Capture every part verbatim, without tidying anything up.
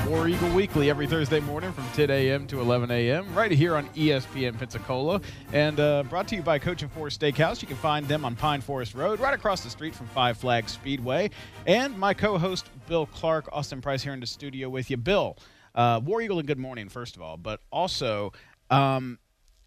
War Eagle Weekly every Thursday morning from ten a.m. to eleven a.m. right here on E S P N Pensacola. And uh, brought to you by Coach and Forest Steakhouse. You can find them on Pine Forest Road, right across the street from Five Flags Speedway. And my co-host, Bill Clark, Austin Price here in the studio with you. Bill, uh, War Eagle and good morning, first of all. But also, um,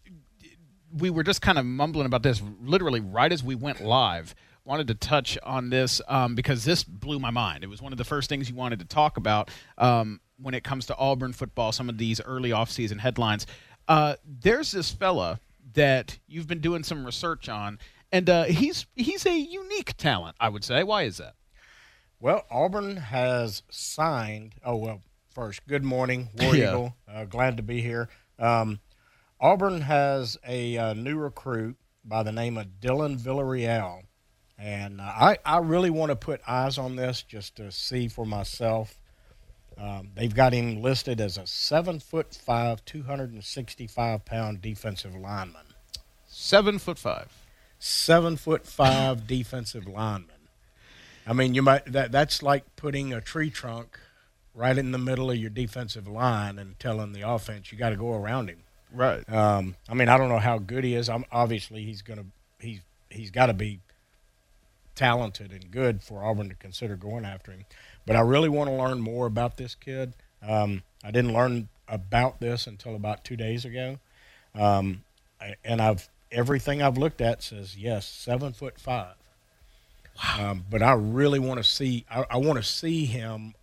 we were just kind of mumbling about this literally right as we went live. Wanted to touch on this um, because this blew my mind. It was one of the first things you wanted to talk about um, when it comes to Auburn football, some of these early offseason headlines. Uh, there's this fella that you've been doing some research on, and uh, he's he's a unique talent, I would say. Why is that? Well, Auburn has signed – oh, well, first, good morning, War Yeah. Eagle. Uh, glad to be here. Um, Auburn has a uh, new recruit by the name of Dylan Villarreal. And uh, I, I really want to put eyes on this just to see for myself. Um, they've got him listed as a seven foot five, two hundred sixty-five pound defensive lineman. Seven foot five. Seven foot five defensive lineman. I mean, you might that that's like putting a tree trunk right in the middle of your defensive line and telling the offense you got to go around him. Right. Um, I mean, I don't know how good he is. I'm obviously he's gonna he's he's got to be talented and good for Auburn to consider going after him. But I really want to learn more about this kid. Um, I didn't learn about this until about two days ago. Um, and I've everything I've looked at says, yes, seven foot five. Wow. Um, but I really want to see I, I want to see him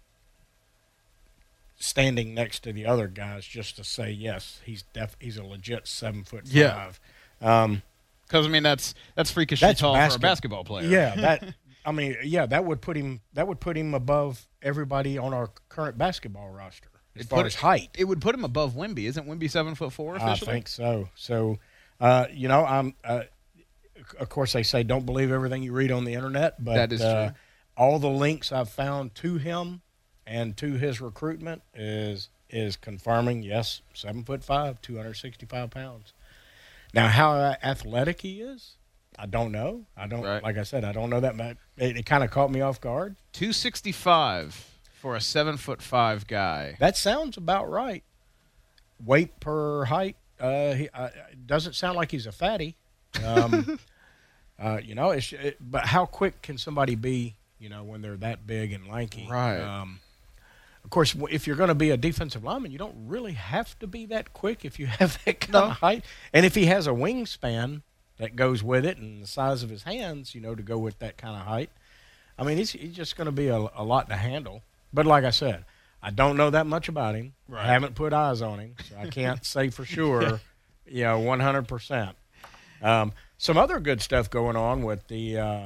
standing next to the other guys just to say, yes, he's def- he's a legit seven foot Yeah. five. Um, Because, I mean, that's that's freakishly That's tall basket- for a basketball player. Yeah, that I mean, yeah, that would put him that would put him above everybody on our current basketball roster as It far put as it- height. It would put him above Wemby. Isn't Wemby seven foot four I officially? think so. So, uh, you know, I'm. Uh, of course, they say don't believe everything you read on the internet, but That is uh, true. all the links I've found to him and to his recruitment is is confirming yes, seven foot five, two hundred sixty-five pounds. Now, how athletic he is, I don't know. I don't, Right. like I said, I don't know that much. It, it kind of caught me off guard. two sixty-five for a seven foot five guy. That sounds about right. Weight per height, uh, he uh, doesn't sound like he's a fatty. Um, uh, you know, it's, it, but how quick can somebody be, you know, when they're that big and lanky? Right. Um, of course, if you're going to be a defensive lineman, you don't really have to be that quick if you have that kind No. of height. And if he has a wingspan that goes with it and the size of his hands, you know, to go with that kind of height, I mean, he's, he's just going to be a, a lot to handle. But like I said, I don't know that much about him. Right. I haven't put eyes on him, so I can't say for sure, you know, one hundred percent. Um, some other good stuff going on with the uh,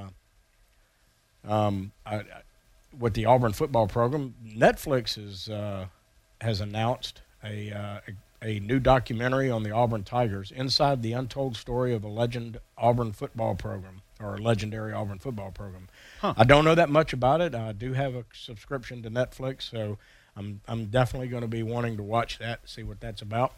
um, I, I- with the Auburn football program. Netflix is uh, has announced a, uh, a a new documentary on the Auburn Tigers, inside the untold story of a legend Auburn football program, or a legendary Auburn football program. Huh. I don't know that much about it. I do have a subscription to Netflix, so I'm I'm definitely going to be wanting to watch that, see what that's about.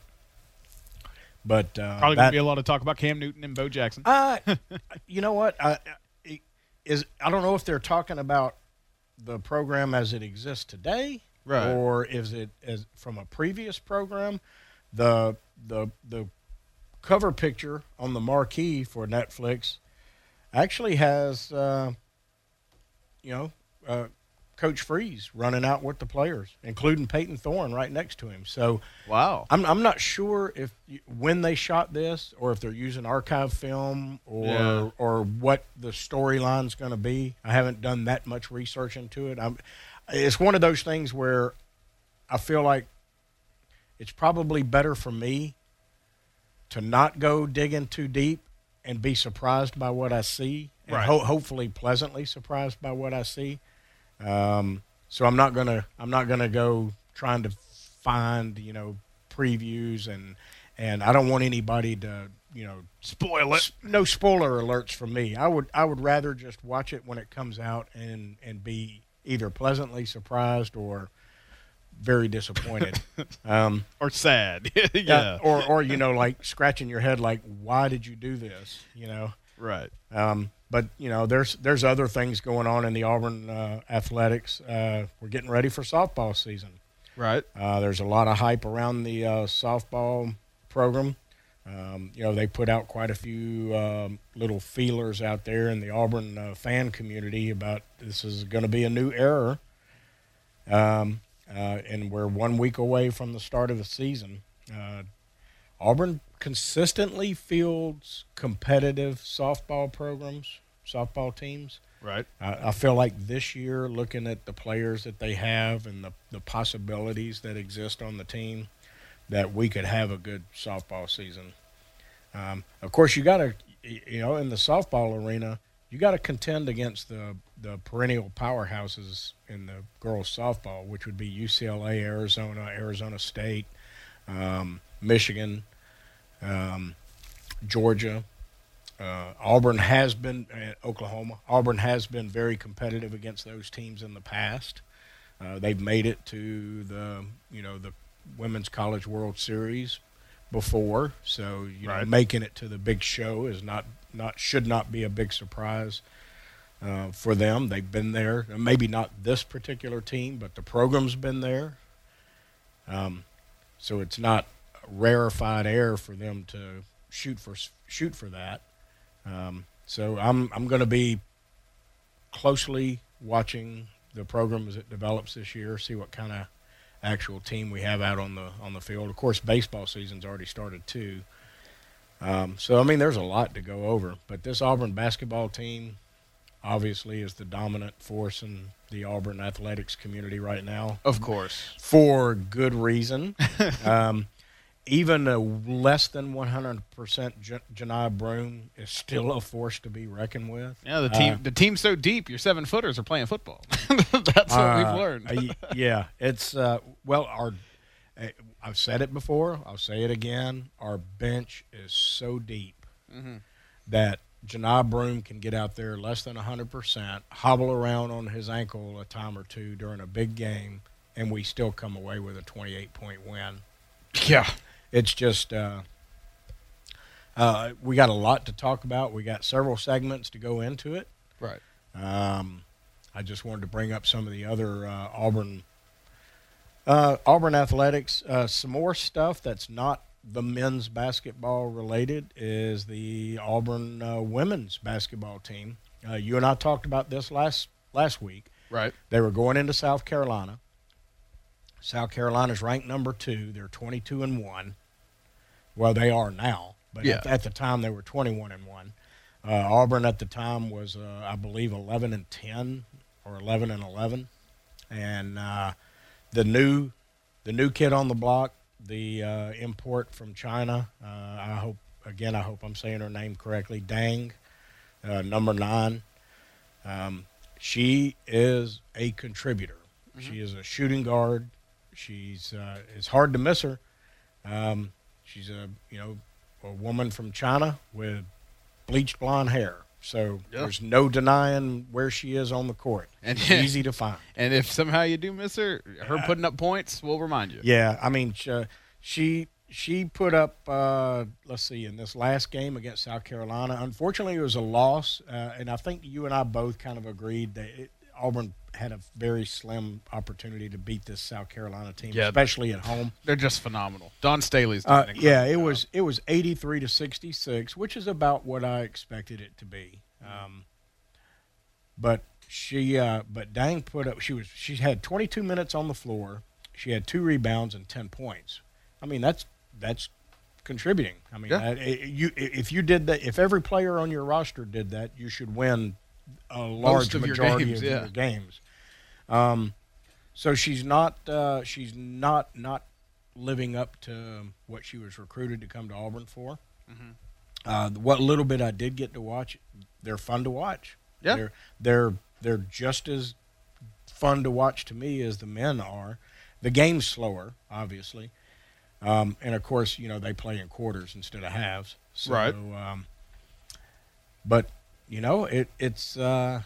But uh, Probably going that- to be a lot of talk about Cam Newton and Bo Jackson. uh, you know what? I, I- is I don't know if they're talking about the program as it exists today, Right. or is it as from a previous program? The the the cover picture on the marquee for Netflix actually has, uh, you know, uh, Coach Freeze running out with the players, including Peyton Thorne right next to him. So Wow. I'm I'm not sure if you, when they shot this, or if they're using archive film, or Yeah. or what the storyline's going to be. I haven't done that much research into it. I'm, it's one of those things where I feel like it's probably better for me to not go digging too deep and be surprised by what I see, and Right. ho- hopefully pleasantly surprised by what I see. Um, so I'm not gonna I'm not gonna go trying to find, you know, previews, and and I don't want anybody to, you know, Spoil it. s- no spoiler alerts from me. I would I would rather just watch it when it comes out and and be either pleasantly surprised or very disappointed. um, Or sad. yeah. yeah. Or or you know, like scratching your head, like, why did you do this? You know. Right. Um, but you know, there's there's other things going on in the Auburn uh, athletics. Uh, we're getting ready for softball season. Right. Uh, there's a lot of hype around the uh, softball program. Um, you know, they put out quite a few um, little feelers out there in the Auburn uh, fan community about this is going to be a new era. Um, uh, and we're one week away from the start of the season. Uh, Auburn consistently fields competitive softball programs, softball teams. Right. Uh, I feel like this year, looking at the players that they have and the, the possibilities that exist on the team, that we could have a good softball season. Um, of course, you got to, you know, in the softball arena, you got to contend against the, the perennial powerhouses in the girls softball, which would be U C L A, Arizona, Arizona State, um, Michigan, um, Georgia. Uh, Auburn has been, uh, Oklahoma, Auburn has been very competitive against those teams in the past. Uh, they've made it to the, you know, the Women's College World Series before, so you right. know, making it to the big show is not, not should not be a big surprise uh, for them. They've been there, maybe not this particular team, but the program's been there. Um, so it's not rarefied air for them to shoot for shoot for that. Um, so I'm I'm going to be closely watching the program as it develops this year, see what kind of actual team we have out on the on the field. Of course, baseball season's already started too. Um, so I mean, there's a lot to go over. But this Auburn basketball team, obviously, is the dominant force in the Auburn athletics community right now. Of course, for good reason. um, Even a less than one hundred percent J- Janai Broome is still a force to be reckoned with. Yeah, the team uh, the team's so deep, your seven footers are playing football. That's what uh, we've learned. uh, yeah, it's uh, well, our uh, I've said it before. I'll say it again. Our bench is so deep mm-hmm. that Janai Broome can get out there less than one hundred percent, hobble around on his ankle a time or two during a big game, and we still come away with a twenty-eight point win. Yeah. It's just uh, uh, we got a lot to talk about. We got several segments to go into it. Right. Um, I just wanted to bring up some of the other uh, Auburn uh, Auburn athletics. Uh, some more stuff that's not the men's basketball related is the Auburn uh, women's basketball team. Uh, you and I talked about this last last week. Right. They were going into South Carolina. South Carolina's ranked number two. They're twenty-two and one. Well, they are now, but yeah. at, at the time they were twenty-one and one. Uh, Auburn at the time was, uh, I believe, eleven and ten or eleven and eleven. And uh, the new, the new kid on the block, the uh, import from China. Uh, I hope again, I hope I'm saying her name correctly. Dang, uh, number nine. Um, she is a contributor. Mm-hmm. She is a shooting guard. She's uh, it's hard to miss her. Um, she's a you know a woman from China with bleached blonde hair, so yeah. there's no denying where she is on the court. And it's easy to find. And if somehow you do miss her, her uh, putting up points will remind you. Yeah, I mean she she put up uh, let's see in this last game against South Carolina. Unfortunately, it was a loss, uh, and I think you and I both kind of agreed that it, Auburn had a very slim opportunity to beat this South Carolina team, yeah, especially at home. They're just phenomenal. Don Staley's doing uh, yeah, it job. was it was eighty-three to sixty-six, which is about what I expected it to be. Um, but she, uh, but Dang put up. She was she had twenty-two minutes on the floor. She had two rebounds and ten points. I mean, that's that's contributing. I mean, yeah. uh, you if you did that, if every player on your roster did that, you should win a large of majority your games, of yeah. your games. Um, so she's not uh, she's not not living up to what she was recruited to come to Auburn for. Mm-hmm. Uh, what little bit I did get to watch, they're fun to watch. Yeah, they're they're they're just as fun to watch to me as the men are. The game's slower, obviously, um, and of course, you know they play in quarters instead of halves. So, right. Um, but you know it it's. Uh,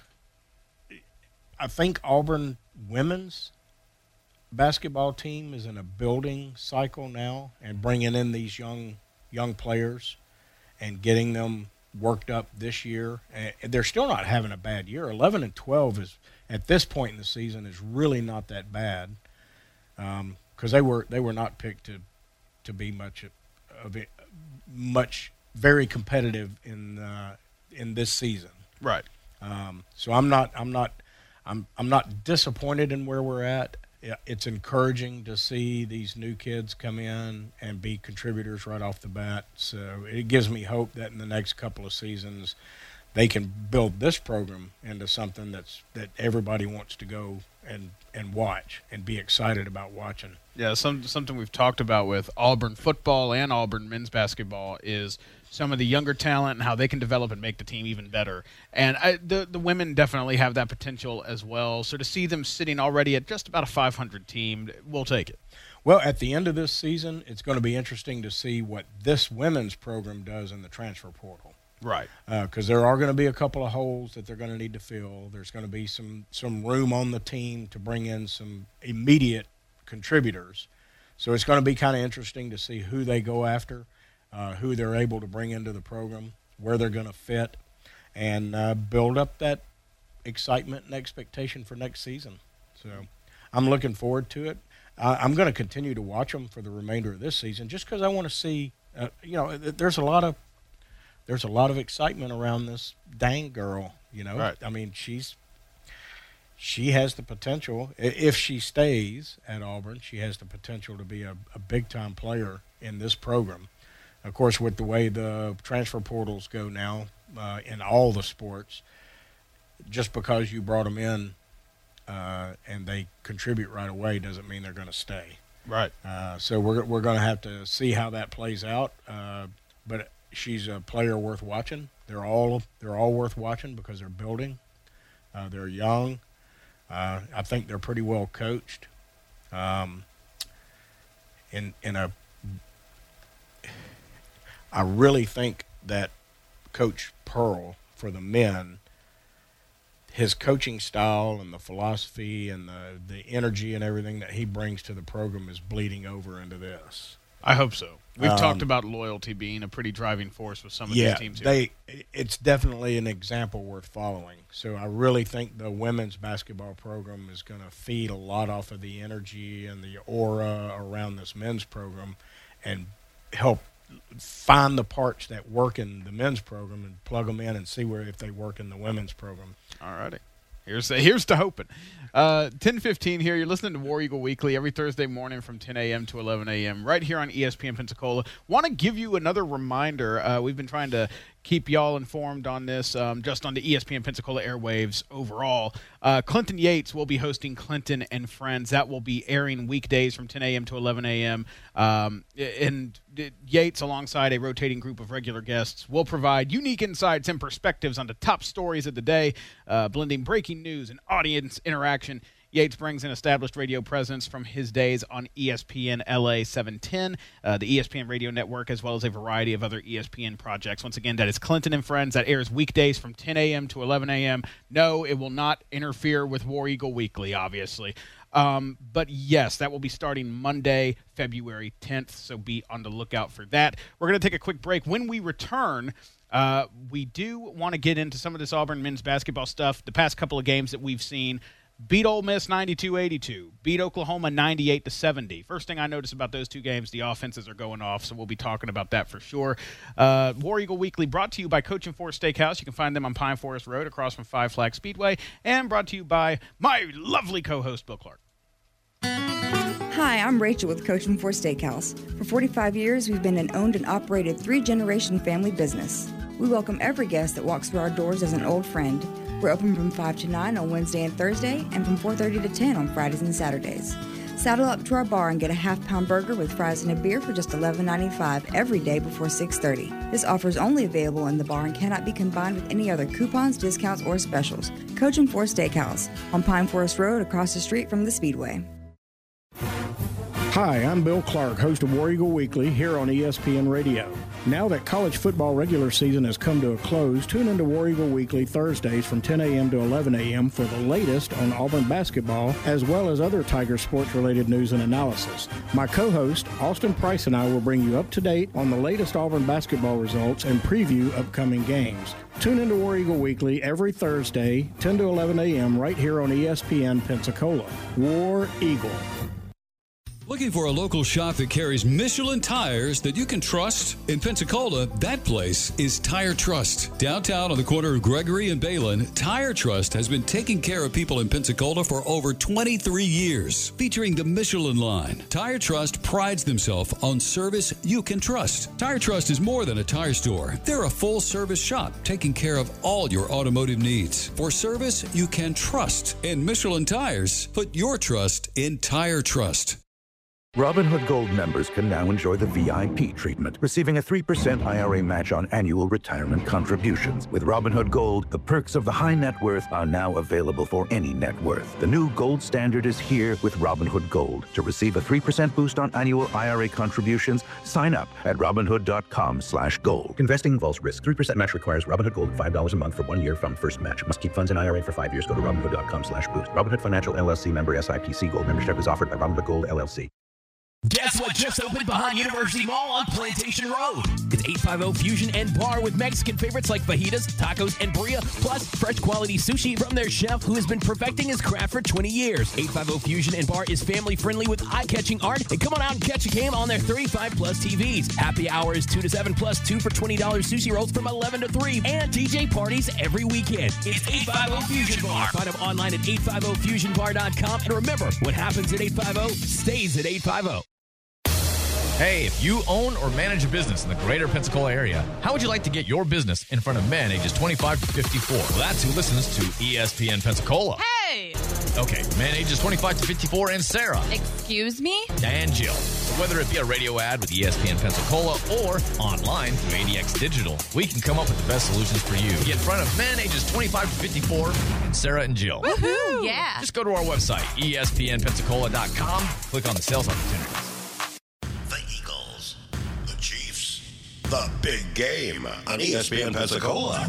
I think Auburn women's basketball team is in a building cycle now, and bringing in these young young players and getting them worked up this year. And they're still not having a bad year. eleven and twelve is at this point in the season is really not that bad. because um, they were they were not picked to to be much of it, much very competitive in uh, in this season. Right. Um, so I'm not I'm not I'm I'm not disappointed in where we're at. It's encouraging to see these new kids come in and be contributors right off the bat. So it gives me hope that in the next couple of seasons they can build this program into something that's that everybody wants to go and, and watch and be excited about watching. Yeah, some, something we've talked about with Auburn football and Auburn men's basketball is some of the younger talent and how they can develop and make the team even better. And I, the the women definitely have that potential as well. So to see them sitting already at just about a five hundred team, we'll take it. Well, at the end of this season, it's going to be interesting to see what this women's program does in the transfer portal. Right. Because uh, there are going to be a couple of holes that they're going to need to fill. There's going to be some, some room on the team to bring in some immediate contributors. So it's going to be kind of interesting to see who they go after. Uh, who they're able to bring into the program, where they're going to fit, and uh, build up that excitement and expectation for next season. So I'm looking forward to it. Uh, I'm going to continue to watch them for the remainder of this season just because I want to see, uh, you know, there's a lot of there's a lot of excitement around this dang girl, you know. Right. I mean, she's she has the potential, if she stays at Auburn, she has the potential to be a, a big-time player in this program. Of course, with the way the transfer portals go now uh, in all the sports, just because you brought them in uh, and they contribute right away doesn't mean they're going to stay. Right. Uh, so we're we're going to have to see how that plays out. Uh, but she's a player worth watching. They're all they're all worth watching because they're building. Uh, they're young. Uh, I think they're pretty well coached. Um, in in a I really think that Coach Pearl, for the men, his coaching style and the philosophy and the, the energy and everything that he brings to the program is bleeding over into this. I hope so. We've um, talked about loyalty being a pretty driving force with some of yeah, these teams here. They, it's definitely an example worth following. So I really think the women's basketball program is going to feed a lot off of the energy and the aura around this men's program and help find the parts that work in the men's program and plug them in and see where if they work in the women's program. All righty. Here's the, here's to hoping. Uh, ten fifteen here. You're listening to War Eagle Weekly every Thursday morning from ten a.m. to eleven a.m. right here on E S P N Pensacola. Want to give you another reminder. Uh, we've been trying to keep y'all informed on this um, just on the E S P N Pensacola airwaves overall. Uh, Clinton Yates will be hosting Clinton and Friends. That will be airing weekdays from ten a.m. to eleven a.m. Um, and Yates, alongside a rotating group of regular guests, will provide unique insights and perspectives on the top stories of the day, uh, blending breaking news and audience interaction. Yates brings an established radio presence from his days on E S P N L A seven ten, uh, the E S P N radio network, as well as a variety of other E S P N projects. Once again, that is Clinton and Friends. That airs weekdays from ten a.m. to eleven a.m. No, it will not interfere with War Eagle Weekly, obviously. Um, but yes, that will be starting Monday, February tenth, so be on the lookout for that. We're going to take a quick break. When we return, uh, we do want to get into some of this Auburn men's basketball stuff. The past couple of games that we've seen, beat Ole Miss ninety-two eighty-two, beat Oklahoma ninety-eight to seventy. First thing I noticed about those two games, the offenses are going off, so we'll be talking about that for sure. Uh, War Eagle Weekly brought to you by Coach and Forest Steakhouse. You can find them on Pine Forest Road across from Five Flag Speedway, and brought to you by my lovely co-host, Bill Clark. Hi, I'm Rachel with Coach and Forest Steakhouse. For forty-five years, we've been an owned and operated three-generation family business. We welcome every guest that walks through our doors as an old friend. We're open from five to nine on Wednesday and Thursday, and from four thirty to ten on Fridays and Saturdays. Saddle up to our bar and get a half-pound burger with fries and a beer for just eleven ninety-five every day before six thirty. This offer is only available in the bar and cannot be combined with any other coupons, discounts, or specials. Coach and Forest Steakhouse on Pine Forest Road across the street from the Speedway. Hi, I'm Bill Clark, host of War Eagle Weekly here on E S P N Radio. Now that college football regular season has come to a close, tune into War Eagle Weekly Thursdays from ten a.m. to eleven a.m. for the latest on Auburn basketball, as well as other Tiger sports-related news and analysis. My co-host, Austin Price, and I will bring you up to date on the latest Auburn basketball results and preview upcoming games. Tune into War Eagle Weekly every Thursday, ten to eleven a.m. right here on E S P N Pensacola. War Eagle. Looking for a local shop that carries Michelin tires that you can trust? In Pensacola, that place is Tire Trust. Downtown on the corner of Gregory and Balin, Tire Trust has been taking care of people in Pensacola for over twenty-three years. Featuring the Michelin line, Tire Trust prides themselves on service you can trust. Tire Trust is more than a tire store. They're a full-service shop taking care of all your automotive needs. For service you can trust. And Michelin tires, put your trust in Tire Trust. Robinhood Gold members can now enjoy the V I P treatment, receiving a three percent I R A match on annual retirement contributions. With Robinhood Gold, the perks of the high net worth are now available for any net worth. The new gold standard is here with Robinhood Gold. To receive a three percent boost on annual I R A contributions, sign up at Robinhood.com slash gold. Investing involves risk. three percent match requires Robinhood Gold five dollars a month for one year from first match. Must keep funds in I R A for five years. Go to Robinhood.com slash boost. Robinhood Financial L L C member S I P C Gold membership is offered by Robinhood Gold L L C. Guess what just opened behind University Mall on Plantation Road? It's eight fifty Fusion and Bar with Mexican favorites like fajitas, tacos, and birria, plus fresh quality sushi from their chef who has been perfecting his craft for twenty years. eight fifty Fusion and Bar is family-friendly with eye-catching art, and come on out and catch a game on their thirty-five plus T Vs. Happy hour is two to seven plus two for twenty dollars sushi rolls from eleven to three, and D J parties every weekend. It's eight fifty Fusion Bar. Find them online at eight fifty fusion bar dot com, and remember, what happens at eight fifty stays at eight fifty. Hey, if you own or manage a business in the greater Pensacola area, how would you like to get your business in front of men ages twenty-five to fifty-four? Well, that's who listens to E S P N Pensacola. Hey! Okay, men ages twenty-five to fifty-four and Sarah. Excuse me? And Jill. So whether it be a radio ad with E S P N Pensacola or online through A D X Digital, we can come up with the best solutions for you. Get in front of men ages twenty-five to fifty-four and Sarah and Jill. Woohoo! Yeah. Just go to our website, E S P N Pensacola dot com, click on the sales opportunities. The big game on E S P N Pensacola.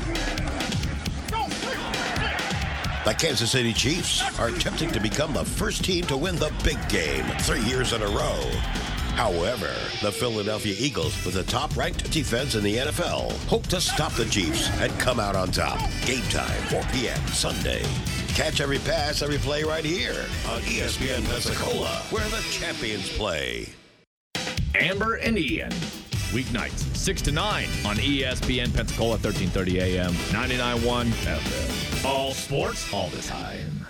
The Kansas City Chiefs are attempting to become the first team to win the big game three years in a row. However, the Philadelphia Eagles, with the top-ranked defense in the N F L, hope to stop the Chiefs and come out on top. Game time, four p.m. Sunday. Catch every pass, every play right here on E S P N Pensacola, where the champions play. Amber and Ian. Weeknights, six to nine on E S P N Pensacola, thirteen thirty A M, ninety-nine point one F M. All sports, all the time.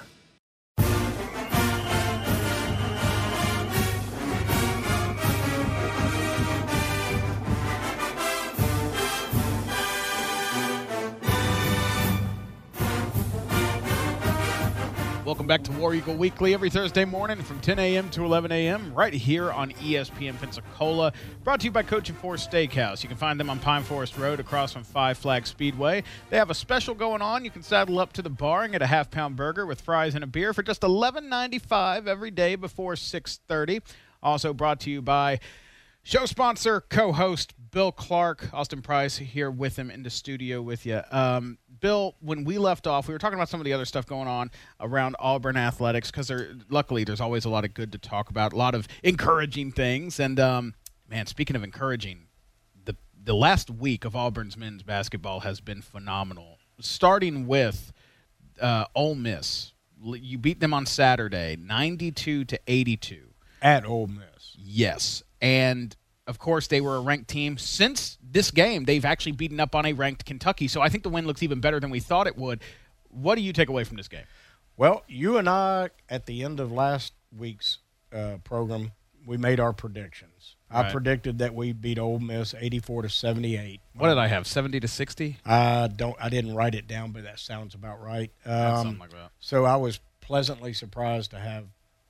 Welcome back to War Eagle Weekly every Thursday morning from ten a.m. to eleven a.m. right here on E S P N Pensacola. Brought to you by Coach and Four Steakhouse. You can find them on Pine Forest Road across from Five Flag Speedway. They have a special going on. You can saddle up to the bar and get a half-pound burger with fries and a beer for just eleven ninety-five every day before six thirty. Also brought to you by show sponsor, co-host Bill Clark. Austin Price here with him in the studio with you. Um, Bill, when we left off, we were talking about some of the other stuff going on around Auburn athletics because luckily there's always a lot of good to talk about, a lot of encouraging things. And, um, man, speaking of encouraging, the, the last week of Auburn's men's basketball has been phenomenal, starting with uh, Ole Miss. You beat them on Saturday, ninety-two to eighty-two. At Ole Miss. Yes. And, of course, they were a ranked team. Since this game, they've actually beaten up on a ranked Kentucky. So I think the win looks even better than we thought it would. What do you take away from this game? Well, you and I, at the end of last week's uh, program, we made our predictions. Right. I predicted that we beat Ole Miss eighty-four to seventy-eight. What did I have, seventy to sixty? I don't. I didn't write it down, but that sounds about right. Um, Something like that. So I was pleasantly surprised to have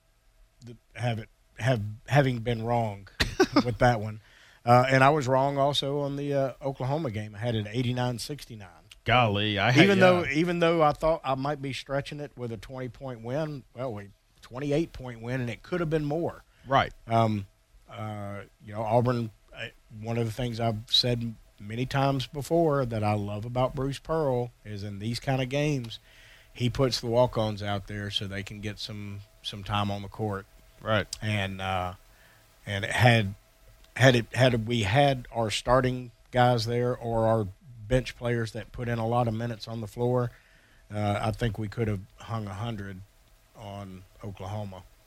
the, have it have having been wrong with that one. Uh, and I was wrong also on the uh, Oklahoma game. I had it eighty-nine sixty-nine. Golly, I had, even yeah. though even though I thought I might be stretching it with a twenty-point win, well, we twenty-eight point win, and it could have been more. Right. Um, uh, you know, Auburn. Uh, one of the things I've said many times before that I love about Bruce Pearl is in these kind of games, he puts the walk-ons out there so they can get some some time on the court. Right. And uh, and it had had it had we had our starting guys there or our bench players that put in a lot of minutes on the floor, uh, I think we could have hung a hundred on Oklahoma.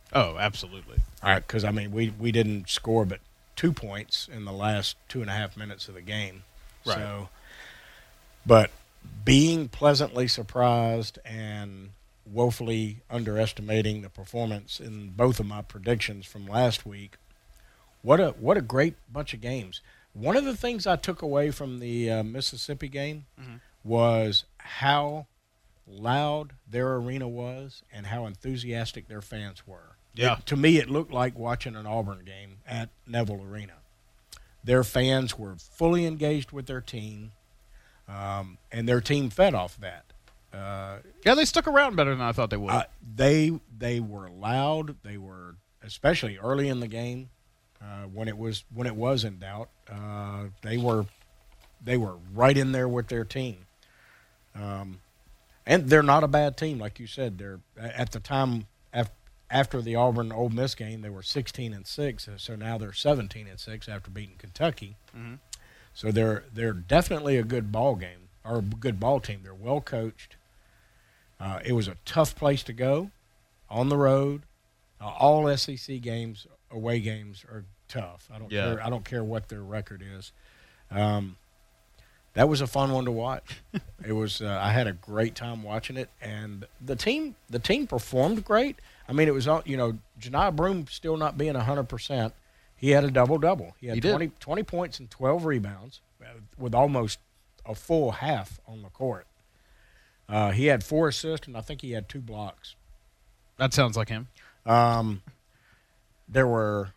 Oh, absolutely. All right, because, I mean, we, we didn't score but two points in the last two and a half minutes of the game. Right. So, but being pleasantly surprised and woefully underestimating the performance in both of my predictions from last week, what a what a great bunch of games. One of the things I took away from the uh, Mississippi game mm-hmm. was how loud their arena was and how enthusiastic their fans were. Yeah. It, to me, it looked like watching an Auburn game at Neville Arena. Their fans were fully engaged with their team, um, and their team fed off that. Uh, yeah, they stuck around better than I thought they would. Uh, they they were loud. They were, especially early in the game, uh, when it was when it was in doubt. Uh, they were they were right in there with their team. Um, and they're not a bad team, like you said. They're at the time after. After the Auburn Ole Miss game, they were sixteen and six, so now they're seventeen and six after beating Kentucky. Mm-hmm. So they're they're definitely a good ball game or a good ball team. They're well coached. Uh, it was a tough place to go, on the road. Uh, all S E C games, away games, are tough. I don't yeah. care. I don't care what their record is. Um, that was a fun one to watch. It was. Uh, I had a great time watching it, and the team the team performed great. I mean, it was, you know, Janai Broome still not being one hundred percent. He had a double-double. He had he twenty, twenty points and twelve rebounds with almost a full half on the court. Uh, he had four assists, and I think he had two blocks. That sounds like him. Um, there were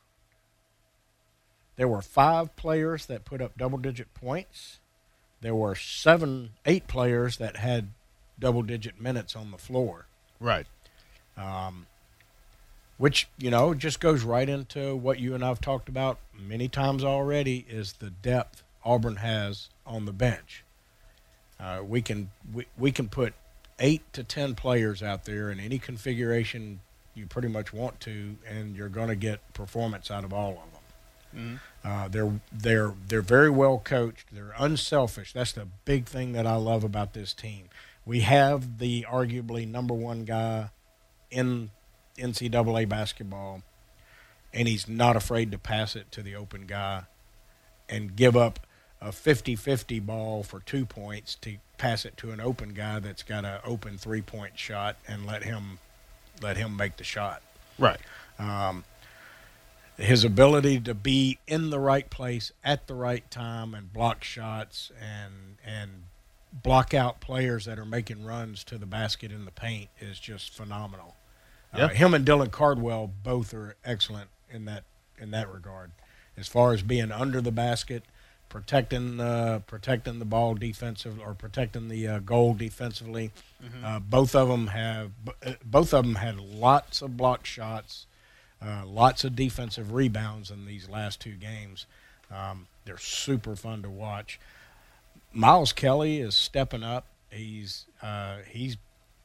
there were five players that put up double-digit points. There were seven, eight players that had double-digit minutes on the floor. Right. Um, which, you know, just goes right into what you and I have talked about many times already, is the depth Auburn has on the bench. Uh, we can we, we can put eight to ten players out there in any configuration you pretty much want to, and you're going to get performance out of all of them. Mm-hmm. Uh, they're they're they're very well coached. They're unselfish. That's the big thing that I love about this team. We have the arguably number one guy in N C double A basketball, and he's not afraid to pass it to the open guy and give up a fifty-fifty ball for two points to pass it to an open guy that's got an open three-point shot and let him let him make the shot. Right. Um, his ability to be in the right place at the right time and block shots and and block out players that are making runs to the basket in the paint is just phenomenal. Yeah. Uh, him and Dylan Cardwell both are excellent in that in that regard. As far as being under the basket, protecting uh, protecting the ball defensive or protecting the uh, goal defensively, mm-hmm. uh, both of them have both of them had lots of block shots, uh, lots of defensive rebounds in these last two games. Um, they're super fun to watch. Miles Kelly is stepping up. He's uh, he's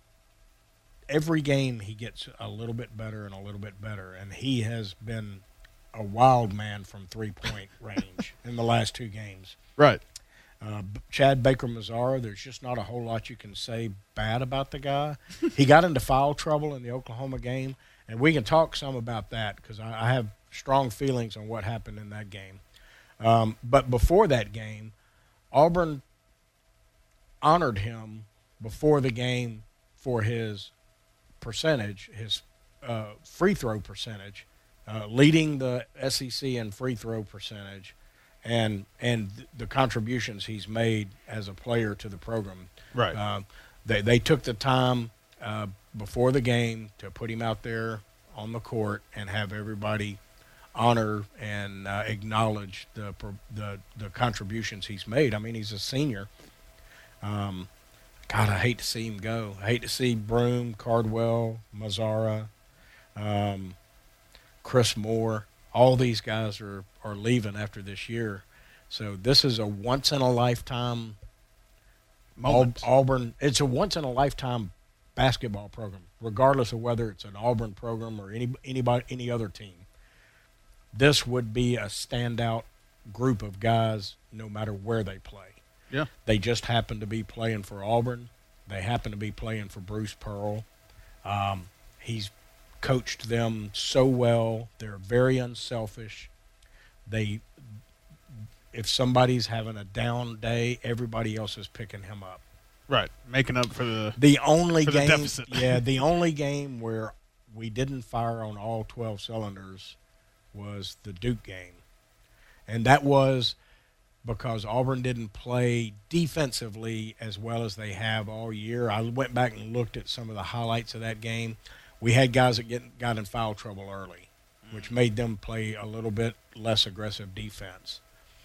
every game he gets a little bit better and a little bit better, and he has been a wild man from three-point range in the last two games. Right. Uh, Chad Baker-Mazara, there's just not a whole lot you can say bad about the guy. He got into foul trouble in the Oklahoma game, and we can talk some about that because I, I have strong feelings on what happened in that game. Um, but before that game, Auburn honored him before the game for his percentage, his uh, free throw percentage, uh, leading the S E C in free throw percentage, and and the contributions he's made as a player to the program. Right. Uh, they they took the time uh, before the game to put him out there on the court and have everybody honor and uh, acknowledge the, the the contributions he's made. I mean, he's a senior. Um, God, I hate to see him go. I hate to see Broome, Cardwell, Mazara, um, Chris Moore. All these guys are, are leaving after this year. So this is a once-in-a-lifetime moment. Auburn. It's a once-in-a-lifetime basketball program, regardless of whether it's an Auburn program or any anybody any other team. This would be a standout group of guys no matter where they play. Yeah. They just happen to be playing for Auburn. They happen to be playing for Bruce Pearl. Um, he's coached them so well. They're very unselfish. They, if somebody's having a down day, everybody else is picking him up. Right, making up for the the only for the game. deficit. Yeah, the only game where we didn't fire on all twelve cylinders was the Duke game, and that was because Auburn didn't play defensively as well as they have all year. I went back and looked at some of the highlights of that game. We had guys that get, got in foul trouble early, which made them play a little bit less aggressive defense.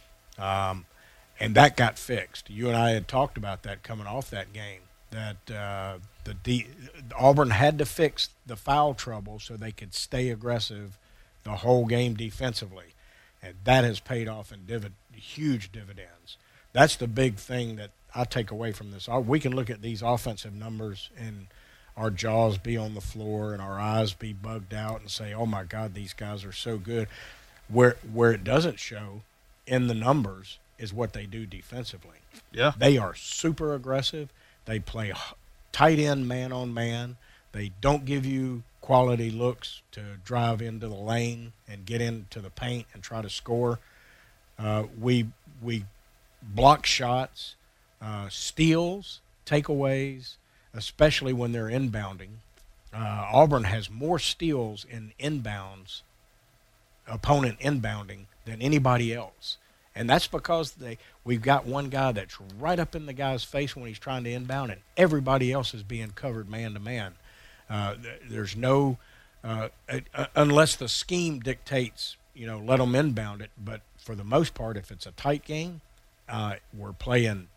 Um, and that got fixed. You and I had talked about that coming off that game, that uh, the D, Auburn had to fix the foul trouble so they could stay aggressive the whole game defensively. And that has paid off in divid- huge dividends. That's the big thing that I take away from this. We can look at these offensive numbers and our jaws be on the floor and our eyes be bugged out and say, oh, my God, these guys are so good. Where where it doesn't show in the numbers is what they do defensively. Yeah. They are super aggressive. They play tight end man-on-man. They don't give you quality looks to drive into the lane and get into the paint and try to score. Uh, we we block shots, uh, steals, takeaways, especially when they're inbounding. Uh, Auburn has more steals in inbounds, opponent inbounding, than anybody else. And that's because they we've got one guy that's right up in the guy's face when he's trying to inbound, and everybody else is being covered man-to-man. Uh, there's no uh, uh, unless the scheme dictates, you know, let them inbound it. But for the most part, if it's a tight game, uh, we're playing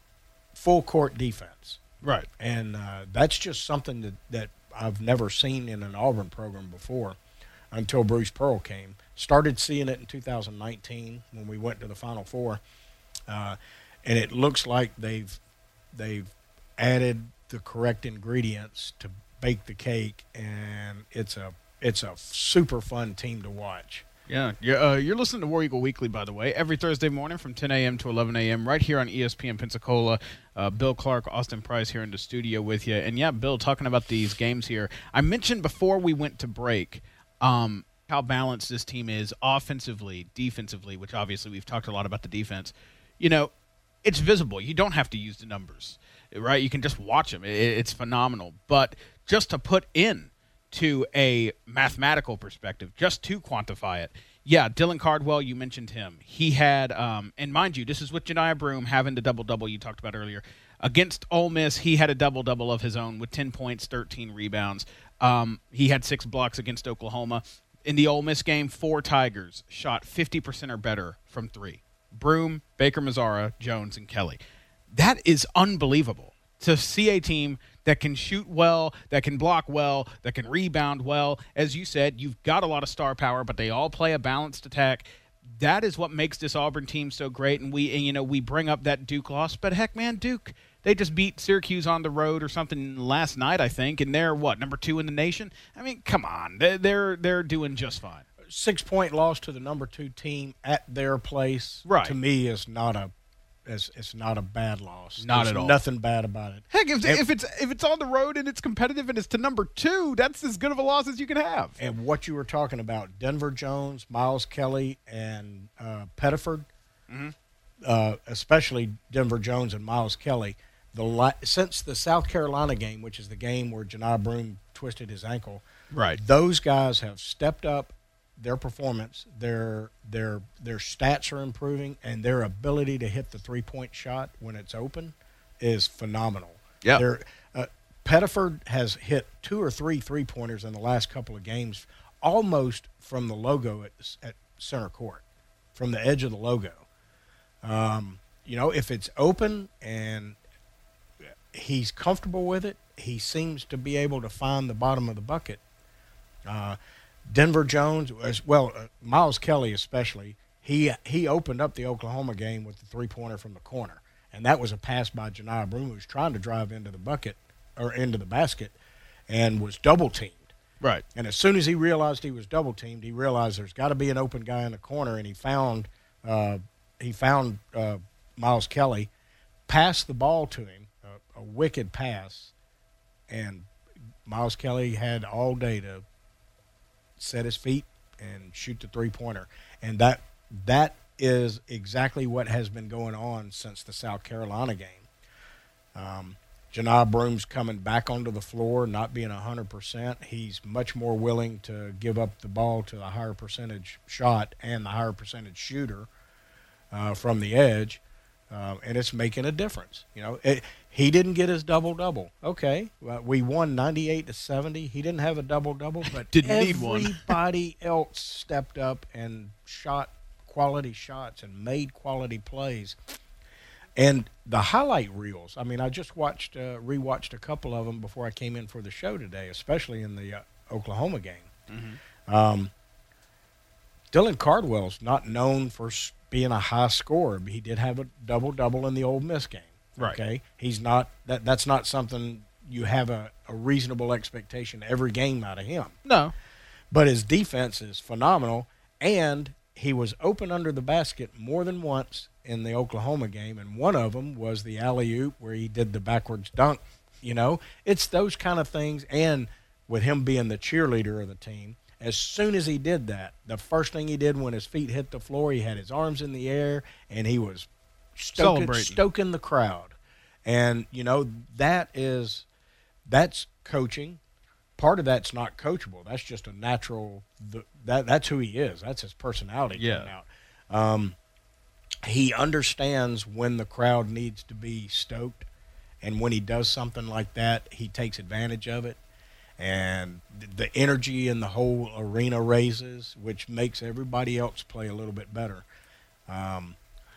full court defense. Right. And uh, that's just something that, that I've never seen in an Auburn program before until Bruce Pearl came. Started seeing it in two thousand nineteen when we went to the Final Four. Uh, and it looks like they've they've added the correct ingredients to bake the cake, and it's a it's a super fun team to watch. Yeah, you're, uh, you're listening to War Eagle Weekly, by the way, every Thursday morning from ten a.m. to eleven a.m. right here on E S P N Pensacola. Uh, Bill Clark, Austin Price here in the studio with you. And, yeah, Bill, talking about these games here, I mentioned before we went to break um, how balanced this team is offensively, defensively, which obviously we've talked a lot about the defense. You know, it's visible. You don't have to use the numbers, right? You can just watch them. It, it's phenomenal. But just to put in to a mathematical perspective, just to quantify it, yeah, Dylan Cardwell, you mentioned him. He had, um, and mind you, this is with Janiah Broome having the double-double you talked about earlier. Against Ole Miss, he had a double-double of his own with ten points, thirteen rebounds. Um, he had six blocks against Oklahoma. In the Ole Miss game, four Tigers shot fifty percent or better from three. Broome, Baker Mazzara, Jones, and Kelly. That is unbelievable to see a team that can shoot well, that can block well, that can rebound well. As you said, you've got a lot of star power, but they all play a balanced attack. That is what makes this Auburn team so great. And we, and, you know, we bring up that Duke loss, but heck, man, Duke, they just beat Syracuse on the road or something last night, I think, and they're what, number two in the nation? I mean, come on, they're they're, they're doing just fine. Six-point loss to the number two team at their place, right, to me is not a It's, it's not a bad loss. Not There's at all. Nothing bad about it. Heck, if, and, if it's if it's on the road and it's competitive and it's to number two, that's as good of a loss as you can have. And what you were talking about, Denver Jones, Miles Kelly, and uh, Pettiford, mm-hmm. uh, especially Denver Jones and Miles Kelly, the since the South Carolina game, which is the game where Janiah Broome twisted his ankle, right? Those guys have stepped up their performance, their their their stats are improving, and their ability to hit the three-point shot when it's open is phenomenal. Yeah. Uh, Pettiford has hit two or three three-pointers in the last couple of games, almost from the logo at, at center court, from the edge of the logo. Um, you know, if it's open and he's comfortable with it, he seems to be able to find the bottom of the bucket. Uh, Denver Jones, as well, uh, Miles Kelly especially, he he opened up the Oklahoma game with the three-pointer from the corner, and that was a pass by Janiah Broome, who was trying to drive into the bucket or into the basket and was double-teamed. Right. And as soon as he realized he was double-teamed, he realized there's got to be an open guy in the corner, and he found uh, he found uh, Miles Kelly, passed the ball to him, a, a wicked pass, and Miles Kelly had all day to set his feet and shoot the three-pointer. And that that is exactly what has been going on since the South Carolina game. Um, Janai Broom's coming back onto the floor, not being one hundred percent. He's much more willing to give up the ball to the higher percentage shot and the higher percentage shooter uh, from the edge, uh, and it's making a difference. You know, it, he didn't get his double-double. Okay, well, we won ninety-eight to seventy. He didn't have a double-double, but Didn't need one. everybody else stepped up and shot quality shots and made quality plays. And the highlight reels, I mean, I just watched, uh, rewatched a couple of them before I came in for the show today, especially in the uh, Oklahoma game. Mm-hmm. Um, Dylan Cardwell's not known for being a high scorer. He did have a double-double in the Ole Miss game. Right. Okay, he's not that. That's not something you have a, a reasonable expectation every game out of him. No. But his defense is phenomenal, and he was open under the basket more than once in the Oklahoma game, and one of them was the alley-oop where he did the backwards dunk. You know, it's those kind of things, and with him being the cheerleader of the team, as soon as he did that, the first thing he did when his feet hit the floor, he had his arms in the air, and he was stoking, Celebrating. stoking the crowd. And, you know, that is that's coaching. Part of that's not coachable. That's just a natural that that's who he is. That's his personality Yeah. coming out. Um, he understands when the crowd needs to be stoked, and when he does something like that, he takes advantage of it. And the energy in the whole arena raises, which makes everybody else play a little bit better. Um,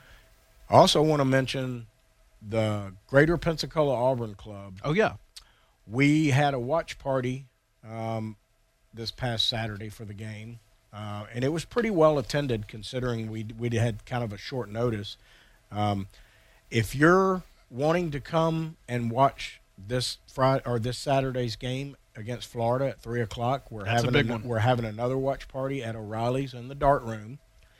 I also want to mention the Greater Pensacola Auburn Club. Oh, yeah. We had a watch party um, this past Saturday for the game, uh, and it was pretty well attended considering we we had kind of a short notice. Um, if you're wanting to come and watch this Friday or this Saturday's game against Florida at three o'clock, we're That's a having big an- one. we're having another watch party at O'Reilly's in the Dart Room.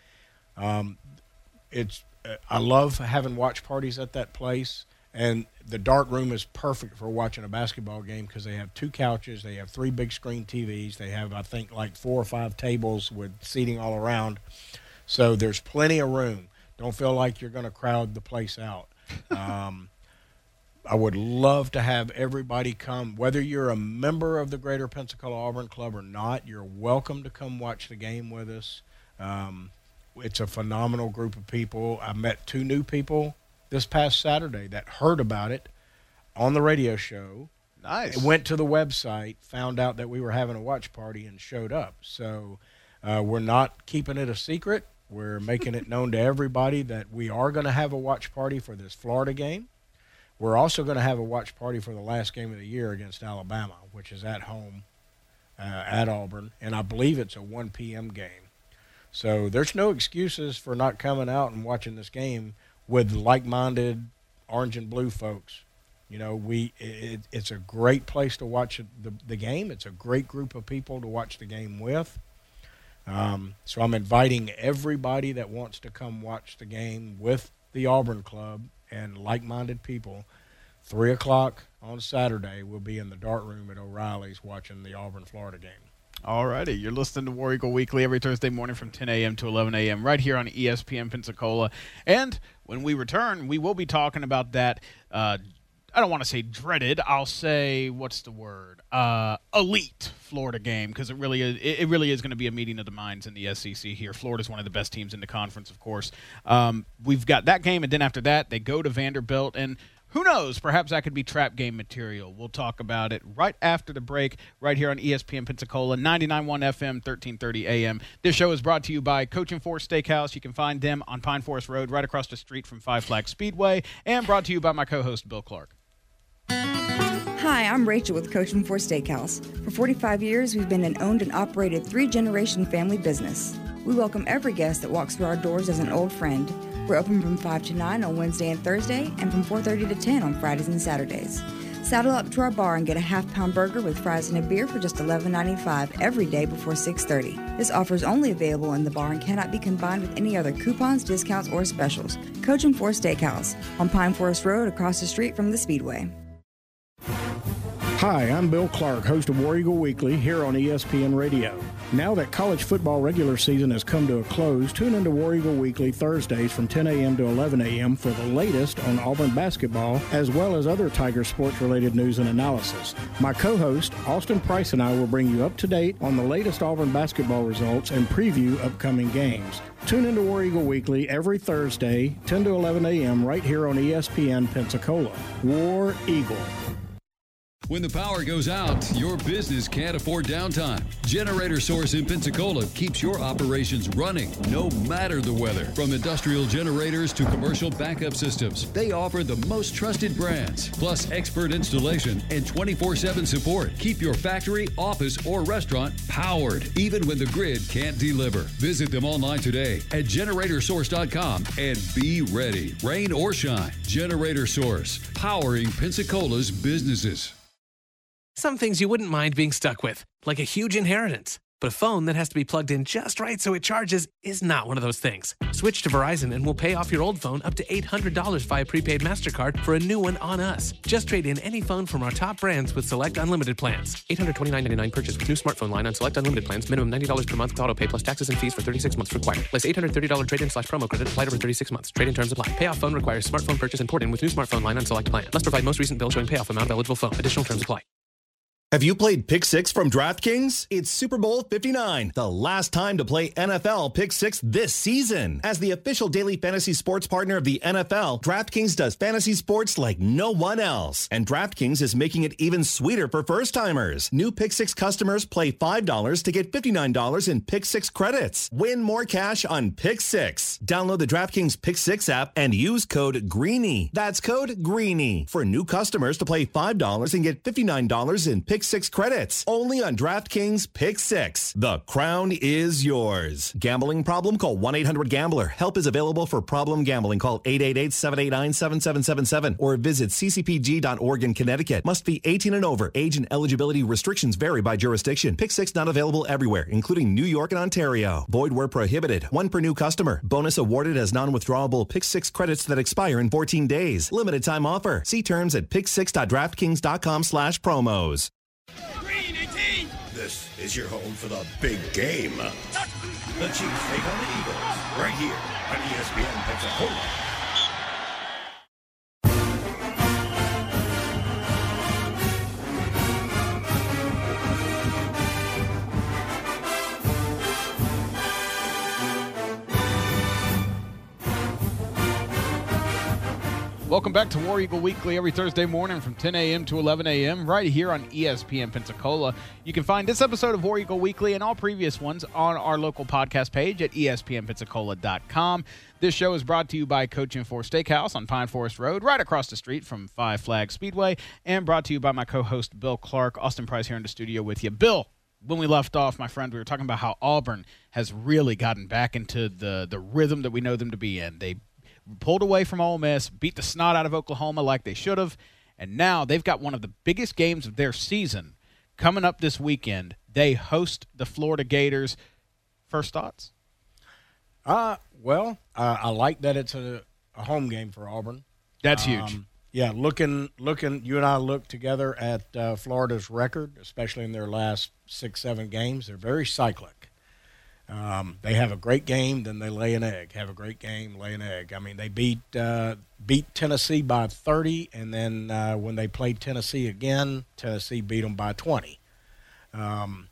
Um, it's uh, I love having watch parties at that place. And the Dart Room is perfect for watching a basketball game because they have two couches, they have three big screen T Vs, they have, I think, like four or five tables with seating all around. So there's plenty of room. Don't feel like you're going to crowd the place out. Um, I would love to have everybody come. Whether you're a member of the Greater Pensacola Auburn Club or not, you're welcome to come watch the game with us. Um, it's a phenomenal group of people. I met two new people this past Saturday that heard about it on the radio show. Nice. Went to the website, found out that we were having a watch party, and showed up. So uh, we're not keeping it a secret. We're making it known to everybody that we are going to have a watch party for this Florida game. We're also going to have a watch party for the last game of the year against Alabama, which is at home uh, at Auburn, and I believe it's a one p.m. game. So there's no excuses for not coming out and watching this game with like-minded orange and blue folks. You know, we it, it's a great place to watch the, the game. It's a great group of people to watch the game with. Um, so I'm inviting everybody that wants to come watch the game with the Auburn Club and like-minded people. Three o'clock on Saturday, we'll be in the Dart Room at O'Reilly's watching the Auburn-Florida game. All righty. You're listening to War Eagle Weekly every Thursday morning from ten a.m. to eleven a.m. right here on E S P N Pensacola. And when we return, we will be talking about that, uh, I don't want to say dreaded, I'll say, what's the word, uh, elite Florida game, because it really is it really is going to be a meeting of the minds in the S E C here. Florida's one of the best teams in the conference, of course. Um, we've got that game, and then after that, they go to Vanderbilt, and who knows? Perhaps that could be trap game material. We'll talk about it right after the break, right here on E S P N Pensacola, ninety-nine point one F M, thirteen thirty A M. This show is brought to you by Coach and Force Steakhouse. You can find them on Pine Forest Road, right across the street from Five Flags Speedway, and brought to you by my co-host, Bill Clark. Hi, I'm Rachel with Coach and Force Steakhouse. For forty-five years, we've been an owned and operated three-generation family business. We welcome every guest that walks through our doors as an old friend. We're open from five to nine on Wednesday and Thursday, and from four thirty to ten on Fridays and Saturdays. Saddle up to our bar and get a half-pound burger with fries and a beer for just eleven ninety-five every day before six thirty. This offer is only available in the bar and cannot be combined with any other coupons, discounts, or specials. Coach and Force Steakhouse on Pine Forest Road across the street from the Speedway. Hi, I'm Bill Clark, host of War Eagle Weekly here on E S P N Radio. Now that college football regular season has come to a close, tune into War Eagle Weekly Thursdays from ten a.m. to eleven a.m. for the latest on Auburn basketball, as well as other Tiger sports-related news and analysis. My co-host, Austin Price, and I will bring you up to date on the latest Auburn basketball results and preview upcoming games. Tune into War Eagle Weekly every Thursday, ten to eleven a.m. right here on E S P N Pensacola. War Eagle. When the power goes out, your business can't afford downtime. Generator Source in Pensacola keeps your operations running no matter the weather. From industrial generators to commercial backup systems, they offer the most trusted brands, plus expert installation and twenty-four seven support. Keep your factory, office, or restaurant powered, even when the grid can't deliver. Visit them online today at generator source dot com and be ready, rain or shine. Generator Source, powering Pensacola's businesses. Some things you wouldn't mind being stuck with, like a huge inheritance. But a phone that has to be plugged in just right so it charges is not one of those things. Switch to Verizon and we'll pay off your old phone up to eight hundred dollars via prepaid MasterCard for a new one on us. Just trade in any phone from our top brands with select unlimited plans. eight hundred twenty-nine dollars and ninety-nine cents purchase with new smartphone line on select unlimited plans. Minimum ninety dollars per month with auto pay plus taxes and fees for thirty-six months required. Plus eight hundred thirty dollars trade-in slash promo credit applied over thirty-six months. Trade-in terms apply. Payoff phone requires smartphone purchase and port in with new smartphone line on select plan. Must provide most recent bill showing payoff amount of eligible phone. Additional terms apply. Have you played Pick Six from DraftKings? It's Super Bowl fifty-nine, the last time to play N F L Pick Six this season. As the official daily fantasy sports partner of the N F L, DraftKings does fantasy sports like no one else. And DraftKings is making it even sweeter for first-timers. New Pick Six customers play five dollars to get fifty-nine dollars in Pick Six credits. Win more cash on Pick Six. Download the DraftKings Pick Six app and use code GREENY. That's code GREENY for new customers to play five dollars and get fifty-nine dollars in Pick Six credits. Only on DraftKings Pick Six. The crown is yours. Gambling problem? Call one eight hundred gambler. Help is available for problem gambling. Call eight eight eight, seven eight nine, seven seven seven seven or visit c c p g dot org in Connecticut. Must be eighteen and over. Age and eligibility restrictions vary by jurisdiction. Pick Six not available everywhere, including New York and Ontario. Void where prohibited. One per new customer. Bonus awarded as non-withdrawable Pick Six credits that expire in fourteen days. Limited time offer. See terms at pick six dot draftkings dot com slash promos. This is your home for the big game. The Chiefs take on the Eagles right here on E S P N Pensacola. Welcome back to War Eagle Weekly every Thursday morning from ten a.m. to eleven a.m. right here on E S P N Pensacola. You can find this episode of War Eagle Weekly and all previous ones on our local podcast page at E S P N Pensacola dot com. This show is brought to you by Cochin four Steakhouse on Pine Forest Road, right across the street from Five Flags Speedway, and brought to you by my co-host Bill Clark. Austin Price here in the studio with you. Bill, when we left off, my friend, we were talking about how Auburn has really gotten back into the, the rhythm that we know them to be in. They pulled away from Ole Miss, beat the snot out of Oklahoma like they should have, and now they've got one of the biggest games of their season coming up this weekend. They host the Florida Gators. First thoughts? Uh, well, uh, I like that it's a, a home game for Auburn. That's um, huge. Yeah, looking, looking. You and I look together at uh, Florida's record, especially in their last six, seven games. They're very cyclic. Um, they have a great game, then they lay an egg. Have a great game, lay an egg. I mean, they beat uh, beat Tennessee by thirty, and then uh, when they played Tennessee again, Tennessee beat them by twenty. Um,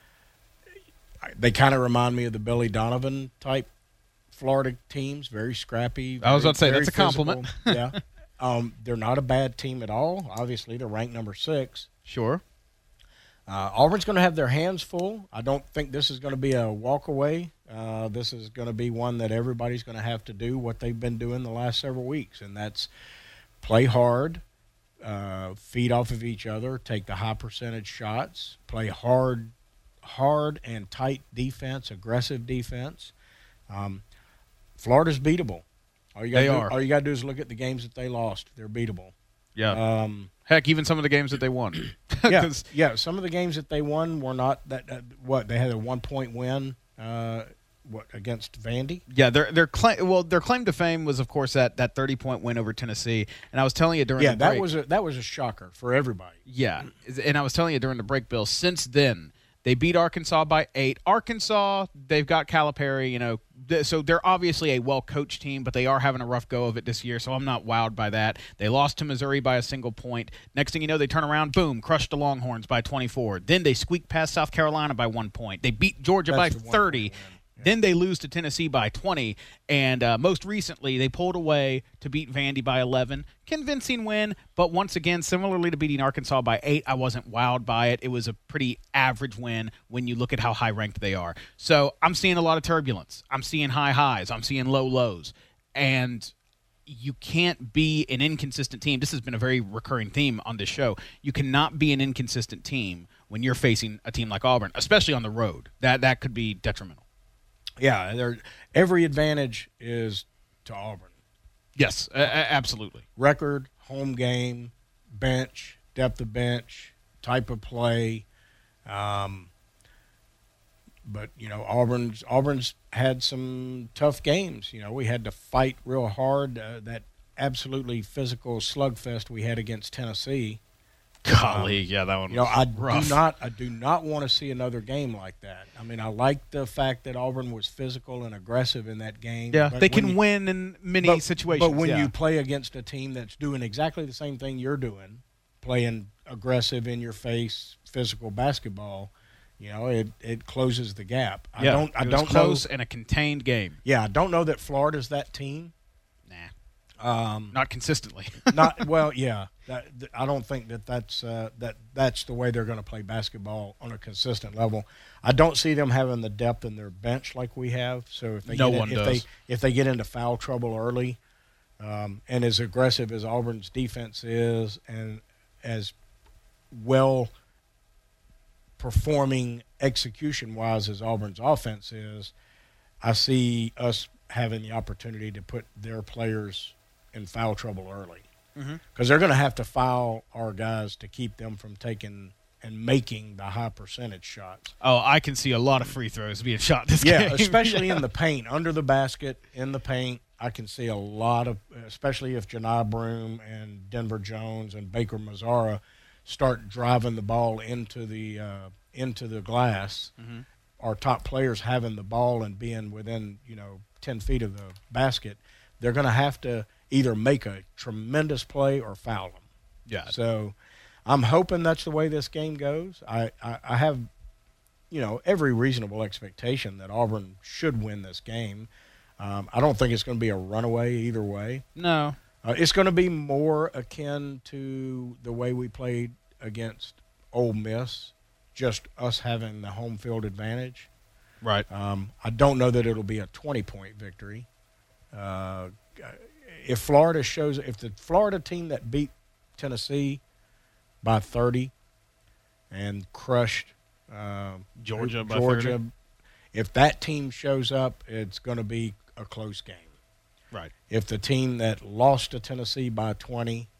they kind of remind me of the Billy Donovan type Florida teams, very scrappy. Very, I was about to say, very that's a compliment. yeah. Um, they're not a bad team at all. Obviously, they're ranked number six. Sure. Uh, Auburn's going to have their hands full. I don't think this is going to be a walk away. Uh, this is going to be one that everybody's going to have to do what they've been doing the last several weeks, and that's play hard, uh, feed off of each other, take the high percentage shots, play hard, hard and tight defense, aggressive defense. Um, Florida's beatable. All you gotta they do, are. All you got to do is look at the games that they lost. They're beatable. Yeah. Um, Heck, even some of the games that they won. yeah, yeah. Some of the games that they won were not that. Uh, what they had a one-point win uh, what against Vandy? Yeah, their their claim well their claim to fame was, of course, that that thirty point win over Tennessee. And I was telling you during yeah the break, that was a that was a shocker for everybody. Yeah, and I was telling you during the break, Bill. Since then, they beat Arkansas by eight. Arkansas, they've got Calipari, you know, th- so they're obviously a well-coached team, but they are having a rough go of it this year, so I'm not wowed by that. They lost to Missouri by a single point. Next thing you know, they turn around, boom, crushed the Longhorns by twenty-four. Then they squeak past South Carolina by one point. They beat Georgia That's by the one thirty. point, yeah. Then they lose to Tennessee by twenty, and uh, most recently they pulled away to beat Vandy by eleven. Convincing win, but once again, similarly to beating Arkansas by eight, I wasn't wowed by it. It was a pretty average win when you look at how high-ranked they are. So I'm seeing a lot of turbulence. I'm seeing high highs. I'm seeing low lows. And you can't be an inconsistent team. This has been a very recurring theme on this show. You cannot be an inconsistent team when you're facing a team like Auburn, especially on the road. That that could be detrimental. Yeah, there every advantage is to Auburn. Yes, a- a- absolutely. Record, home game, bench, depth of bench, type of play. Um, but, you know, Auburn's Auburn's had some tough games. You know, we had to fight real hard. Uh, that absolutely physical slugfest we had against Tennessee. Golly, Um, yeah, that one You know, was I rough. do not, I do not want to see another game like that. I mean, I like the fact that Auburn was physical and aggressive in that game. Yeah, but they when can you- win in many but, situations. But when yeah. you play against a team that's doing exactly the same thing you're doing, playing aggressive, in your face, physical basketball, you know, it, it closes the gap. I yeah, don't, I it was don't close know. and a contained game. Yeah, I don't know that Florida's that team. Nah, um, not consistently. Not well, yeah. That, th- I don't think that that's uh, that that's the way they're going to play basketball on a consistent level. I don't see them having the depth in their bench like we have. So if they No get in- one if does. they if they get into foul trouble early, um, and as aggressive as Auburn's defense is, and as well performing execution wise as Auburn's offense is, I see us having the opportunity to put their players in foul trouble early. Because Mhm. they're going to have to foul our guys to keep them from taking and making the high percentage shots. Oh, I can see a lot of free throws being shot this Yeah, game. especially Yeah. in the paint, under the basket, in the paint. I can see a lot of, especially if Janai Broom and Denver Jones and Baker Mazzara start driving the ball into the uh, into the glass. Mhm. Our top players having the ball and being within, you know, ten feet of the basket, they're going to have to either make a tremendous play or foul them. Yeah. So I'm hoping that's the way this game goes. I, I, I have, you know, every reasonable expectation that Auburn should win this game. Um, I don't think it's going to be a runaway either way. No. Uh, it's going to be more akin to the way we played against Ole Miss, just us having the home field advantage. Right. Um, I don't know that it'll be a twenty-point victory. Uh, if Florida shows, if the Florida team that beat Tennessee by thirty and crushed uh, Georgia by Georgia, thirty. if that team shows up, it's going to be a close game. Right. If the team that lost to Tennessee by twenty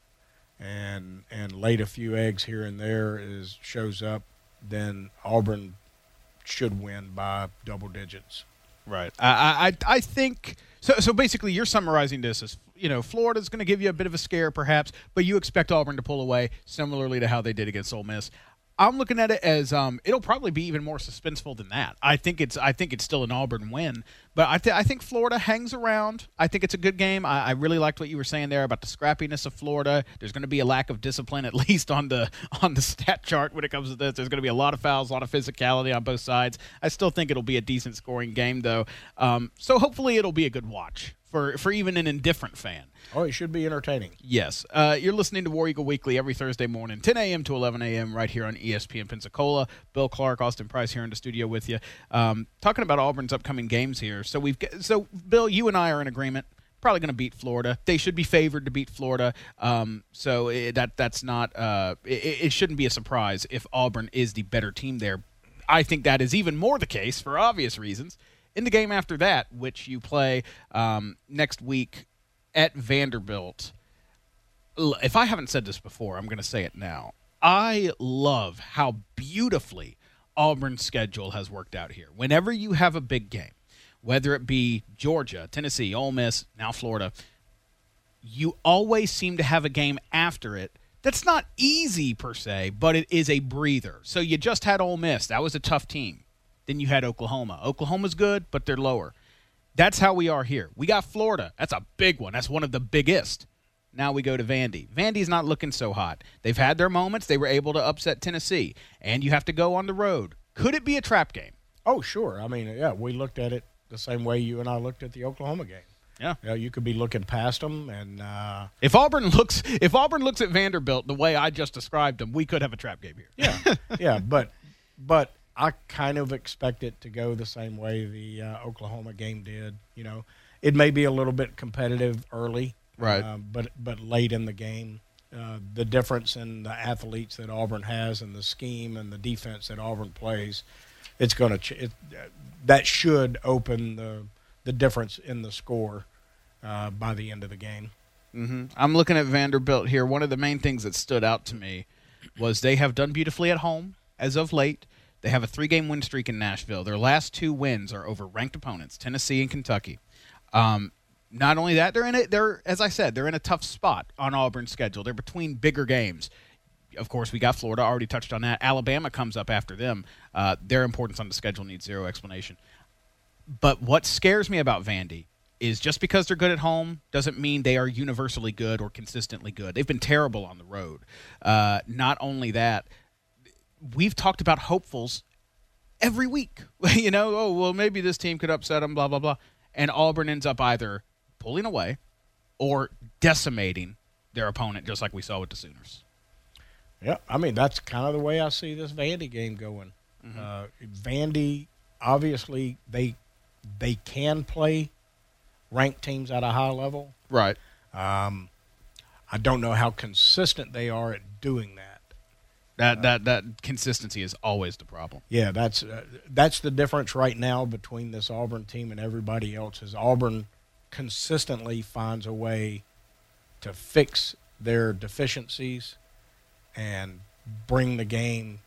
and and laid a few eggs here and there is shows up, then Auburn should win by double digits. Right. I, I I think so. So basically, you're summarizing this as, you know, Florida's going to give you a bit of a scare, perhaps, but you expect Auburn to pull away, similarly to how they did against Ole Miss. I'm looking at it as um, it'll probably be even more suspenseful than that. I think it's I think it's still an Auburn win, but I, th- I think Florida hangs around. I think it's a good game. I, I really liked what you were saying there about the scrappiness of Florida. There's going to be a lack of discipline, at least on the on the stat chart when it comes to this. There's going to be a lot of fouls, a lot of physicality on both sides. I still think it'll be a decent scoring game, though. Um, so hopefully it'll be a good watch for for even an indifferent fan. Oh, it should be entertaining. Yes. Uh, you're listening to War Eagle Weekly every Thursday morning, ten a.m. to eleven a.m. right here on E S P N Pensacola. Bill Clark, Austin Price here in the studio with you. Um, talking about Auburn's upcoming games here. So, we've got, so Bill, you and I are in agreement. Probably going to beat Florida. They should be favored to beat Florida. Um, so it, that that's not uh, – it, it shouldn't be a surprise if Auburn is the better team there. I think that is even more the case for obvious reasons. In the game after that, which you play um, next week – at Vanderbilt, if I haven't said this before, I'm going to say it now. I love how beautifully Auburn's schedule has worked out here. Whenever you have a big game, whether it be Georgia, Tennessee, Ole Miss, now Florida, you always seem to have a game after it that's not easy per se, but it is a breather. So you just had Ole Miss. That was a tough team. Then you had Oklahoma. Oklahoma's good, but they're lower. That's how we are here. We got Florida. That's a big one. That's one of the biggest. Now we go to Vandy. Vandy's not looking so hot. They've had their moments. They were able to upset Tennessee. And you have to go on the road. Could it be a trap game? Oh, sure. I mean, yeah, we looked at it the same way you and I looked at the Oklahoma game. Yeah, you know, you could be looking past them, and uh, if Auburn looks if Auburn looks at Vanderbilt the way I just described them, we could have a trap game here. Yeah, yeah, but but I kind of expect it to go the same way the uh, Oklahoma game did. You know, it may be a little bit competitive early, right? Uh, but but late in the game, uh, the difference in the athletes that Auburn has and the scheme and the defense that Auburn plays, it's going to ch- it, that should open the. the difference in the score uh, by the end of the game. Mm-hmm. I'm looking at Vanderbilt here. One of the main things that stood out to me was they have done beautifully at home as of late. They have a three-game win streak in Nashville. Their last two wins are over ranked opponents, Tennessee and Kentucky. Um, not only that, they're in it. They're, as I said, they're in a tough spot on Auburn's schedule. They're between bigger games. Of course, we got Florida. Already touched on that. Alabama comes up after them. Uh, their importance on the schedule needs zero explanation. But what scares me about Vandy is just because they're good at home doesn't mean they are universally good or consistently good. They've been terrible on the road. Uh, not only that, we've talked about hopefuls every week. You know, oh, well, maybe this team could upset them, blah, blah, blah. And Auburn ends up either pulling away or decimating their opponent, just like we saw with the Sooners. Yeah, I mean, that's kind of the way I see this Vandy game going. Mm-hmm. Uh, Vandy, obviously, they – they can play ranked teams at a high level. Right. Um, I don't know how consistent they are at doing that. That that that consistency is always the problem. Yeah, that's uh, that's the difference right now between this Auburn team and everybody else. Is Auburn consistently finds a way to fix their deficiencies and bring the game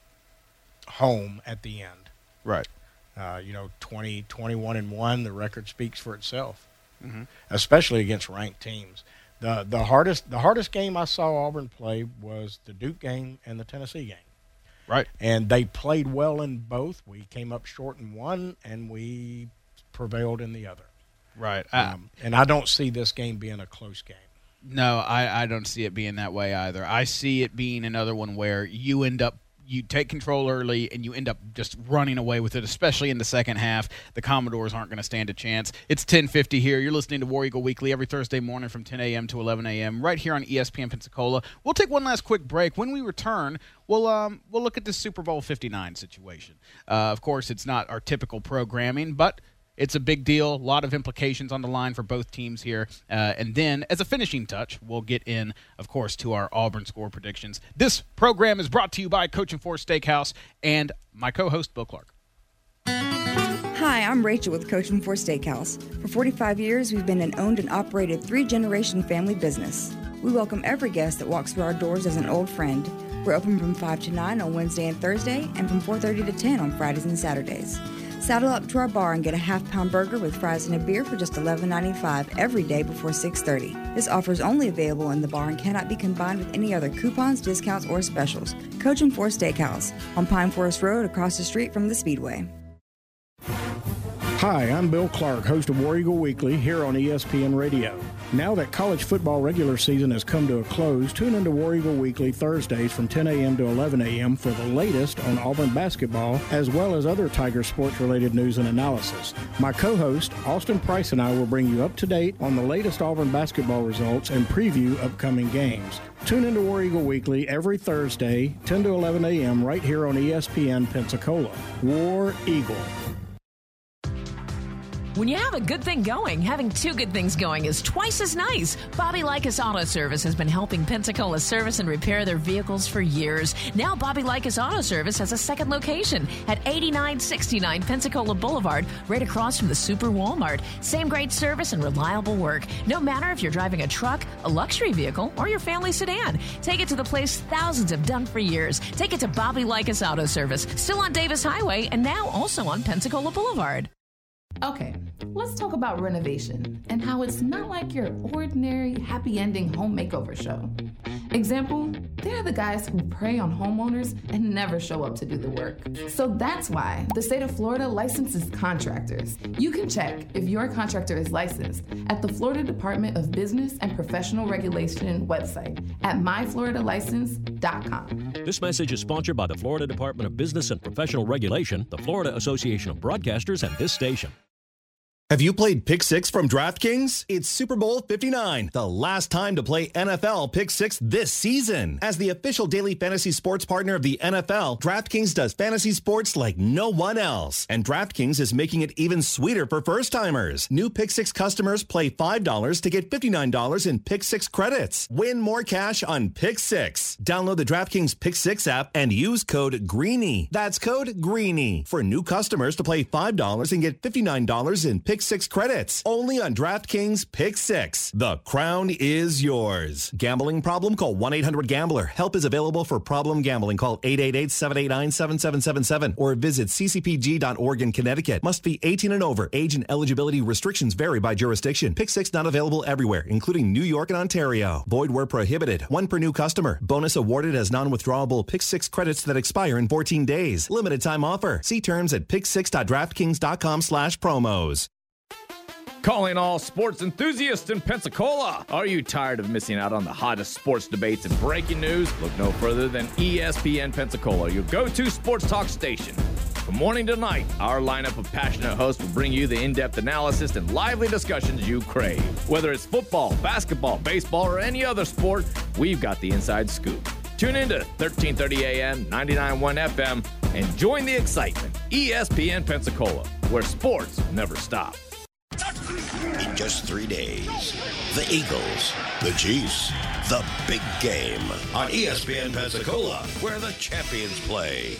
home at the end. Right. Uh, you know, twenty, twenty-one and one, the record speaks for itself, mm-hmm. especially against ranked teams. The the hardest the hardest game I saw Auburn play was the Duke game and the Tennessee game. Right. And they played well in both. We came up short in one, and we prevailed in the other. Right. Um, and I don't see this game being a close game. No, I, I don't see it being that way either. I see it being another one where you end up you take control early and you end up just running away with it, especially in the second half. The Commodores aren't going to stand a chance. It's ten fifty here. You're listening to War Eagle Weekly every Thursday morning from ten a.m. to eleven a.m. right here on E S P N Pensacola. We'll take one last quick break. When we return, we'll um we'll look at this Super Bowl fifty-nine situation. Uh, of course, it's not our typical programming, but it's a big deal. A lot of implications on the line for both teams here. Uh, and then, as a finishing touch, we'll get in, of course, to our Auburn score predictions. This program is brought to you by Coach and Force Steakhouse and my co-host, Bill Clark. Hi, I'm Rachel with Coach and Force Steakhouse. For forty-five years, we've been an owned and operated three-generation family business. We welcome every guest that walks through our doors as an old friend. We're open from five to nine on Wednesday and Thursday and from four thirty to ten on Fridays and Saturdays. Saddle up to our bar and get a half-pound burger with fries and a beer for just eleven ninety-five every day before six thirty. This offer is only available in the bar and cannot be combined with any other coupons, discounts, or specials. Coach and Force Steakhouse on Pine Forest Road across the street from the Speedway. Hi, I'm Bill Clark, host of War Eagle Weekly here on E S P N Radio. Now that college football regular season has come to a close, tune into War Eagle Weekly Thursdays from ten a.m. to eleven a.m. for the latest on Auburn basketball, as well as other Tiger sports-related news and analysis. My co-host, Austin Price, and I will bring you up to date on the latest Auburn basketball results and preview upcoming games. Tune into War Eagle Weekly every Thursday, ten to eleven a.m. right here on E S P N Pensacola. War Eagle. When you have a good thing going, having two good things going is twice as nice. Bobby Likas Auto Service has been helping Pensacola service and repair their vehicles for years. Now Bobby Likas Auto Service has a second location at eighty-nine sixty-nine Pensacola Boulevard, right across from the Super Walmart. Same great service and reliable work. No matter if you're driving a truck, a luxury vehicle, or your family sedan. Take it to the place thousands have done for years. Take it to Bobby Likas Auto Service, still on Davis Highway and now also on Pensacola Boulevard. Okay, let's talk about renovation and how it's not like your ordinary happy ending home makeover show. Example, they're the guys who prey on homeowners and never show up to do the work. So that's why the state of Florida licenses contractors. You can check if your contractor is licensed at the Florida Department of Business and Professional Regulation website at my florida license dot com. This message is sponsored by the Florida Department of Business and Professional Regulation, the Florida Association of Broadcasters, and this station. Have you played Pick Six from DraftKings? It's Super Bowl fifty-nine, the last time to play N F L Pick Six this season. As the official daily fantasy sports partner of the N F L, DraftKings does fantasy sports like no one else. And DraftKings is making it even sweeter for first-timers. New Pick Six customers play five dollars to get fifty-nine dollars in Pick Six credits. Win more cash on Pick Six. Download the DraftKings Pick Six app and use code GREENY. That's code GREENY for new customers to play five dollars and get fifty-nine dollars in Pick Six credits. Only on DraftKings Pick Six. The crown is yours. Gambling problem? Call one eight hundred gambler. Help is available for problem gambling. Call eight eight eight, seven eight nine, seven seven seven seven or visit c c p g dot org in Connecticut. Must be eighteen and over. Age and eligibility restrictions vary by jurisdiction. Pick Six not available everywhere, including New York and Ontario. Void where prohibited. One per new customer. Bonus awarded as non-withdrawable Pick Six credits that expire in fourteen days. Limited time offer. See terms at pick six dot draftkings dot com slash promos. Calling all sports enthusiasts in Pensacola. Are you tired of missing out on the hottest sports debates and breaking news? Look no further than E S P N Pensacola, your go-to sports talk station. From morning to night, our lineup of passionate hosts will bring you the in-depth analysis and lively discussions you crave. Whether it's football, basketball, baseball, or any other sport, we've got the inside scoop. Tune in to thirteen thirty A M, ninety-nine point one F M, and join the excitement. E S P N Pensacola, where sports never stop. In just three days, the Eagles, the Chiefs, the big game on E S P N Pensacola, where the champions play.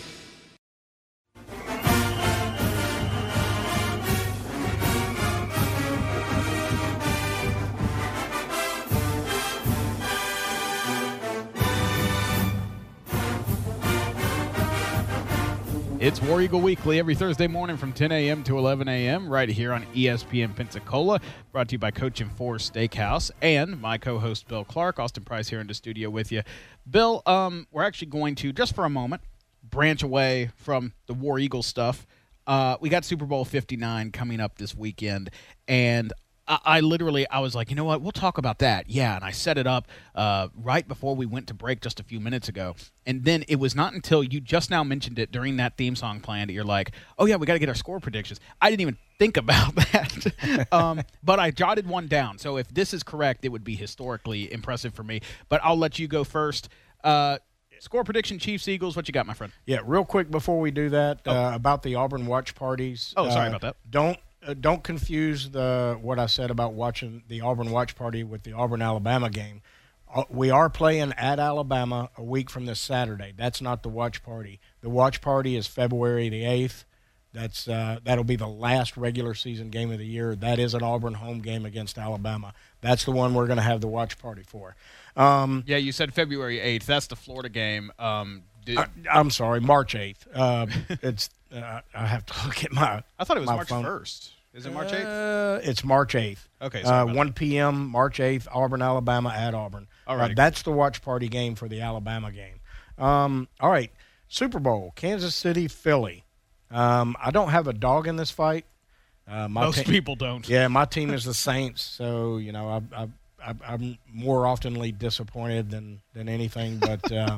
It's War Eagle Weekly every Thursday morning from ten A M to eleven A M right here on E S P N Pensacola, brought to you by Coach and Four Steakhouse and my co-host Bill Clark. Austin Price here in the studio with you. Bill, um, we're actually going to, just for a moment, branch away from the War Eagle stuff. Uh, we got Super Bowl fifty-nine coming up this weekend, and I, I literally, I was like, you know what, we'll talk about that. Yeah, and I set it up uh, right before we went to break just a few minutes ago. And then it was not until you just now mentioned it during that theme song playing that you're like, oh, yeah, we got to get our score predictions. I didn't even think about that. um, but I jotted one down. So if this is correct, it would be historically impressive for me. But I'll let you go first. Uh, score prediction, Chiefs, Eagles. What you got, my friend? Yeah, real quick before we do that, oh. uh, about the Auburn watch parties. Oh, sorry uh, about that. Don't uh, don't confuse the what I said about watching the Auburn watch party with the Auburn-Alabama game. Uh, we are playing at Alabama a week from this Saturday. That's not the watch party. The watch party is February the eighth. That's uh, that'll be the last regular season game of the year. That is an Auburn home game against Alabama. That's the one we're going to have the watch party for. Um, yeah, you said February eighth. That's the Florida game. Um, did, I, I'm sorry, March eighth. Uh, it's uh, I have to look at my. I thought it was my March phone. first. Is it March eighth? Uh, it's March eighth. Okay, uh, one p.m. March eighth, Auburn, Alabama at Auburn. All right, uh, that's the watch party game for the Alabama game. Um, all right, Super Bowl, Kansas City, Philly. Um, I don't have a dog in this fight. Uh, my Most te- people don't. Yeah, my team is the Saints, so you know I, I, I, I'm more oftenly disappointed than than anything. But uh,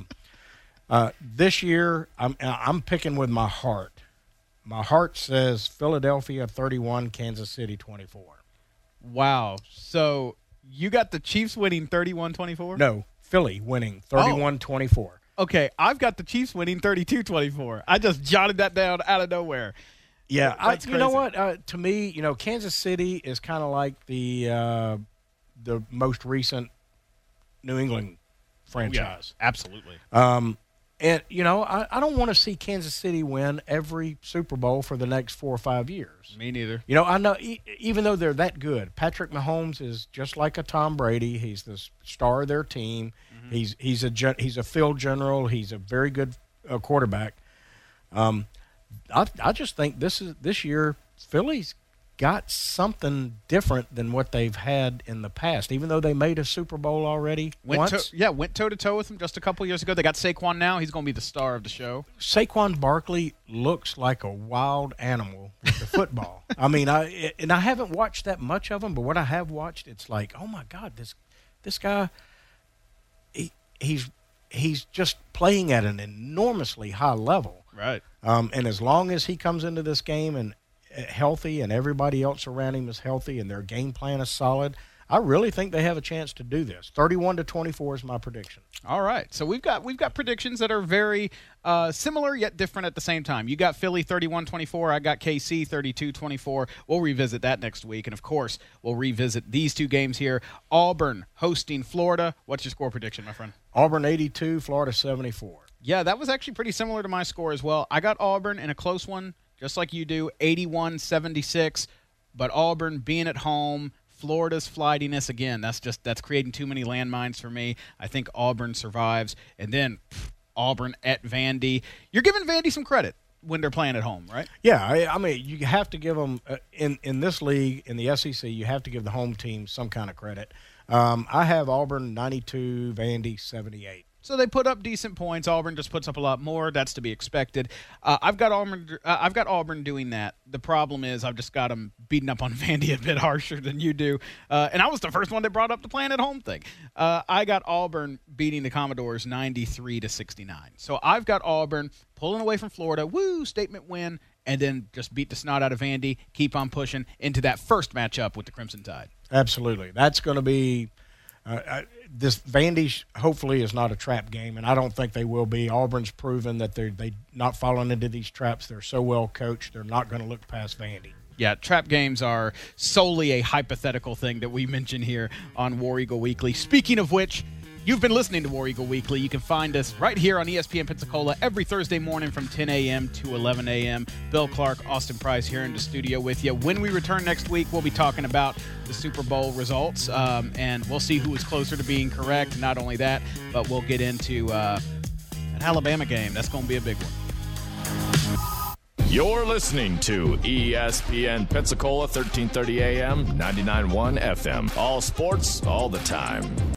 uh, this year, I'm I'm picking with my heart. My heart says Philadelphia thirty-one, Kansas City twenty-four. Wow. So you got the Chiefs winning thirty-one twenty-four? No, Philly winning thirty-one twenty-four. Okay, I've got the Chiefs winning thirty-two twenty-four. I just jotted that down out of nowhere. Yeah, I, That's you know crazy. what? Uh, to me, you know, Kansas City is kind of like the uh, the most recent New England franchise. Yeah, absolutely. Um, and, you know, I, I don't want to see Kansas City win every Super Bowl for the next four or five years. Me neither. You know, I know e- even though they're that good, Patrick Mahomes is just like a Tom Brady. He's the star of their team. Mm-hmm. He's he's a gen- he's a field general. He's a very good uh, quarterback. Um, I I just think this is this year Philly's got something different than what they've had in the past, even though they made a Super Bowl already went once. To, yeah, went toe-to-toe with them just a couple years ago. They got Saquon now. He's going to be the star of the show. Saquon Barkley looks like a wild animal with the football. I mean, I and I haven't watched that much of him, but what I have watched, it's like, oh, my God, this this guy, he, he's he's just playing at an enormously high level. Right. Um, and as long as he comes into this game and healthy and everybody else around him is healthy and their game plan is solid, I really think they have a chance to do this. thirty-one to twenty-four is my prediction. All right. So we've got we've got predictions that are very uh, similar yet different at the same time. You got Philly thirty-one twenty-four. I got K C thirty-two twenty-four. We'll revisit that next week. And, of course, we'll revisit these two games here. Auburn hosting Florida. What's your score prediction, my friend? Auburn eighty-two, Florida seventy-four. Yeah, that was actually pretty similar to my score as well. I got Auburn in a close one, just like you do, eighty-one seventy-six. But Auburn being at home, Florida's flightiness, again, that's just that's creating too many landmines for me. I think Auburn survives. And then pff, Auburn at Vandy. You're giving Vandy some credit when they're playing at home, right? Yeah, I, I mean, you have to give them uh, in in this league, in the S E C, you have to give the home team some kind of credit. Um, I have Auburn ninety-two, Vandy seventy-eight. So they put up decent points. Auburn just puts up a lot more. That's to be expected. Uh, I've got Auburn. Uh, I've got Auburn doing that. The problem is I've just got them beating up on Vandy a bit harsher than you do. Uh, and I was the first one that brought up the playing at home thing. Uh, I got Auburn beating the Commodores ninety-three to sixty-nine. So I've got Auburn pulling away from Florida. Woo! Statement win. And then just beat the snot out of Vandy. Keep on pushing into that first matchup with the Crimson Tide. Absolutely. That's going to be. Uh, I, this Vandy hopefully is not a trap game, and I don't think they will be. Auburn's proven that they're they not falling into these traps. They're so well coached, they're not going to look past Vandy. Yeah, trap games are solely a hypothetical thing that we mention here on War Eagle Weekly. Speaking of which, you've been listening to War Eagle Weekly. You can find us right here on E S P N Pensacola every Thursday morning from ten a.m. to eleven a.m. Bill Clark, Austin Price here in the studio with you. When we return next week, we'll be talking about the Super Bowl results, um, and we'll see who is closer to being correct. Not only that, but we'll get into uh, an Alabama game. That's going to be a big one. You're listening to E S P N Pensacola, thirteen thirty A M, ninety-nine point one F M. All sports, all the time.